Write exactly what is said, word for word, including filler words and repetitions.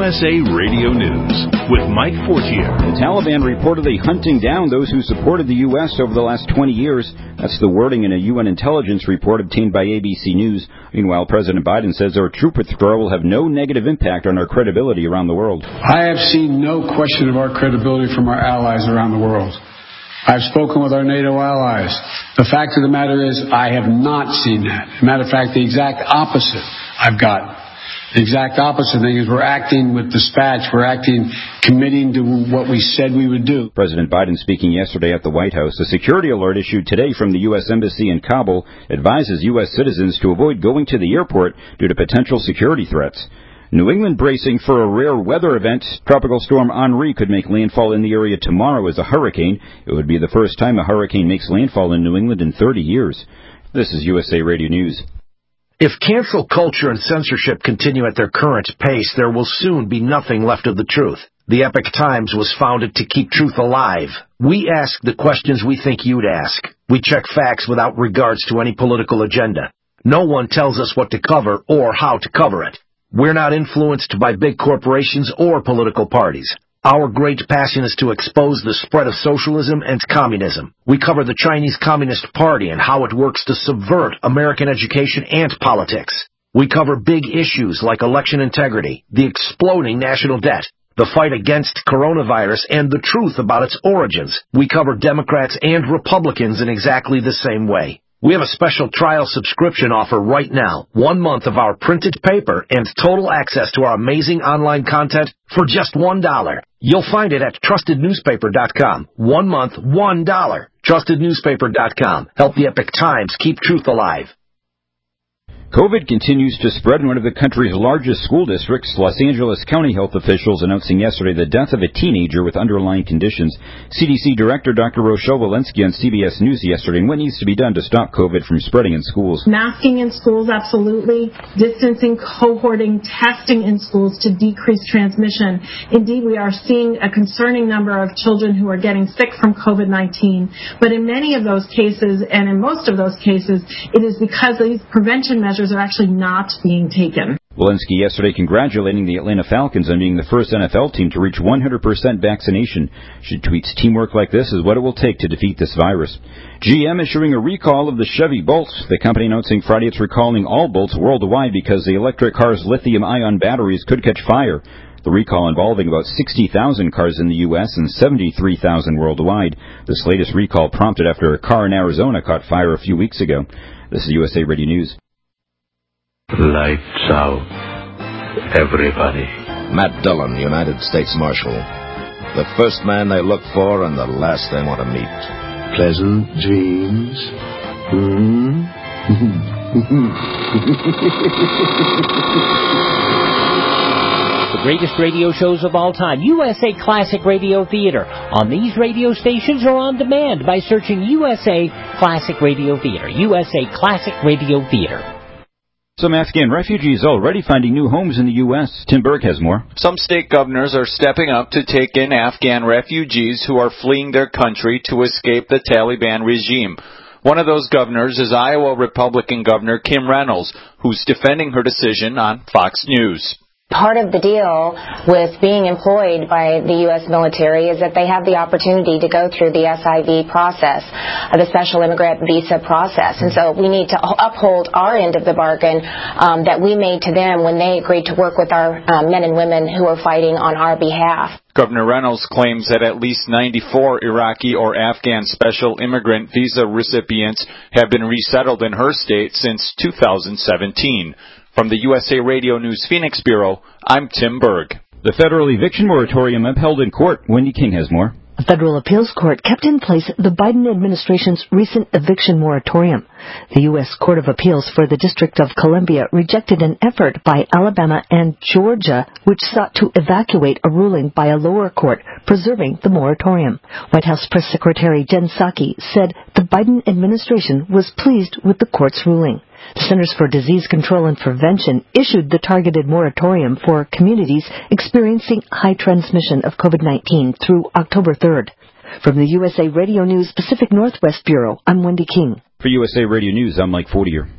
S A Radio News with Mike Fortier. The Taliban reportedly hunting down those who supported the U S over the last twenty years. That's the wording in a U N intelligence report obtained by A B C News. Meanwhile, President Biden says our troop withdrawal will have no negative impact on our credibility around the world. I have seen no question of our credibility from our allies around the world. I've spoken with our NATO allies. The fact of the matter is, I have not seen that. As a matter of fact, the exact opposite I've gotten. The exact opposite thing is we're acting with dispatch. We're acting, committing to what we said we would do. President Biden speaking yesterday at the White House. A security alert issued today from the U S Embassy in Kabul advises U S citizens to avoid going to the airport due to potential security threats. New England bracing for a rare weather event. Tropical storm Henri could make landfall in the area tomorrow as a hurricane. It would be the first time a hurricane makes landfall in New England in thirty years. This is U S A Radio News. If cancel culture and censorship continue at their current pace, there will soon be nothing left of the truth. The Epoch Times was founded to keep truth alive. We ask the questions we think you'd ask. We check facts without regards to any political agenda. No one tells us what to cover or how to cover it. We're not influenced by big corporations or political parties. Our great passion is to expose the spread of socialism and communism. We cover the Chinese Communist Party and how it works to subvert American education and politics. We cover big issues like election integrity, the exploding national debt, the fight against coronavirus, and the truth about its origins. We cover Democrats and Republicans in exactly the same way. We have a special trial subscription offer right now. One month of our printed paper and total access to our amazing online content for just one dollar. You'll find it at trusted newspaper dot com. One month, one dollar. trusted newspaper dot com. Help the Epoch Times keep truth alive. COVID continues to spread in one of the country's largest school districts. Los Angeles County health officials announcing yesterday the death of a teenager with underlying conditions. C D C Director Doctor Rochelle Walensky on C B S News yesterday. And what needs to be done to stop COVID from spreading in schools? Masking in schools, absolutely. Distancing, cohorting, testing in schools to decrease transmission. Indeed, we are seeing a concerning number of children who are getting sick from COVID nineteen. But in many of those cases, and in most of those cases, it is because these prevention measures are actually not being taken. Walensky yesterday congratulating the Atlanta Falcons on being the first N F L team to reach one hundred percent vaccination. She tweets, teamwork like this is what it will take to defeat this virus. G M issuing a recall of the Chevy Bolt. The company announcing Friday it's recalling all Bolts worldwide because the electric car's lithium-ion batteries could catch fire. The recall involving about sixty thousand cars in the U S and seventy-three thousand worldwide. This latest recall prompted after a car in Arizona caught fire a few weeks ago. This is U S A Radio News. Lights out. Everybody. Matt Dillon, United States Marshal. The first man they look for and the last they want to meet. Pleasant dreams. Hmm? The greatest radio shows of all time, U S A Classic Radio Theater, on these radio stations or on demand by searching U S A Classic Radio Theater. U S A Classic Radio Theater. Some Afghan refugees already finding new homes in the U S Tim Berg has more. Some state governors are stepping up to take in Afghan refugees who are fleeing their country to escape the Taliban regime. One of those governors is Iowa Republican Governor Kim Reynolds, who's defending her decision on Fox News. Part of the deal with being employed by the U S military is that they have the opportunity to go through the S I V process, the Special Immigrant Visa process. And so we need to uphold our end of the bargain um, that we made to them when they agreed to work with our um, men and women who are fighting on our behalf. Governor Reynolds claims that at least ninety-four Iraqi or Afghan Special Immigrant Visa recipients have been resettled in her state since two thousand seventeen. From the U S A Radio News Phoenix Bureau, I'm Tim Berg. The federal eviction moratorium upheld in court. Wendy King has more. A federal appeals court kept in place the Biden administration's recent eviction moratorium. The U S Court of Appeals for the District of Columbia rejected an effort by Alabama and Georgia, which sought to evacuate a ruling by a lower court preserving the moratorium. White House Press Secretary Jen Psaki said the Biden administration was pleased with the court's ruling. The Centers for Disease Control and Prevention issued the targeted moratorium for communities experiencing high transmission of COVID nineteen through October third. From the U S A Radio News Pacific Northwest Bureau, I'm Wendy King. For U S A Radio News, I'm Mike Fortier.